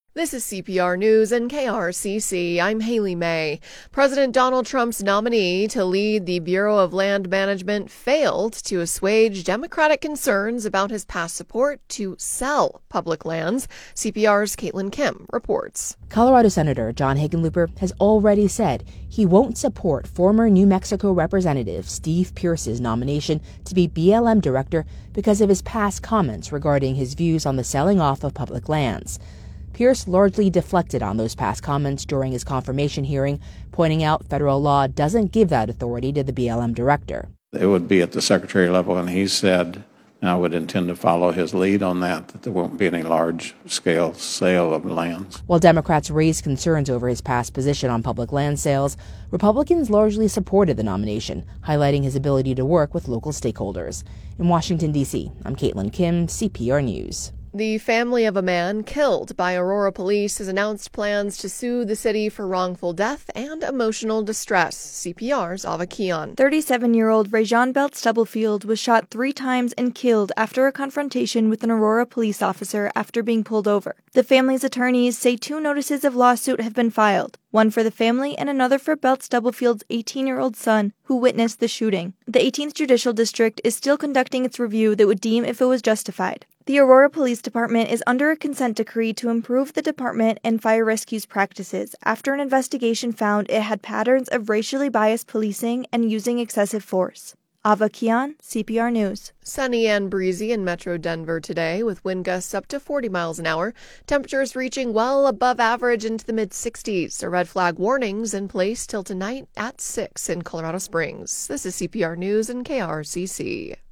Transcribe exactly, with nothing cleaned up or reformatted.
This is C P R News and K R C C. I'm Haley May. President Donald Trump's nominee to lead the Bureau of Land Management failed to assuage Democratic concerns about his past support to sell public lands. C P R's Caitlin Kim reports. Colorado Senator John Hickenlooper has already said he won't support former New Mexico Representative Steve Pearce's nomination to be B L M director because of his past comments regarding his views on the selling off of public lands. Pearce largely deflected on those past comments during his confirmation hearing, pointing out federal law doesn't give that authority to the B L M director. It would be at the secretary level, and he said, and I would intend to follow his lead on that, that there won't be any large-scale sale of lands. While Democrats raised concerns over his past position on public land sales, Republicans largely supported the nomination, highlighting his ability to work with local stakeholders. In Washington, D C, I'm Caitlin Kim, C P R News. The family of a man killed by Aurora police has announced plans to sue the city for wrongful death and emotional distress. C P R's Ava Kian. thirty-seven-year-old Rajon Belt Stubblefield was shot three times and killed after a confrontation with an Aurora police officer after being pulled over. The family's attorneys say two notices of lawsuit have been filed, one for the family and another for Belt Stubblefield's eighteen-year-old son, who witnessed the shooting. The eighteenth Judicial District is still conducting its review that would deem if it was justified. The Aurora Police Department is under a consent decree to improve the department and fire rescue's practices after an investigation found it had patterns of racially biased policing and using excessive force. Ava Kian, C P R News. Sunny and breezy in Metro Denver today, with wind gusts up to forty miles an hour. Temperatures reaching well above average into the mid sixties. A red flag warnings in place till tonight at six in Colorado Springs. This is C P R News and K R C C.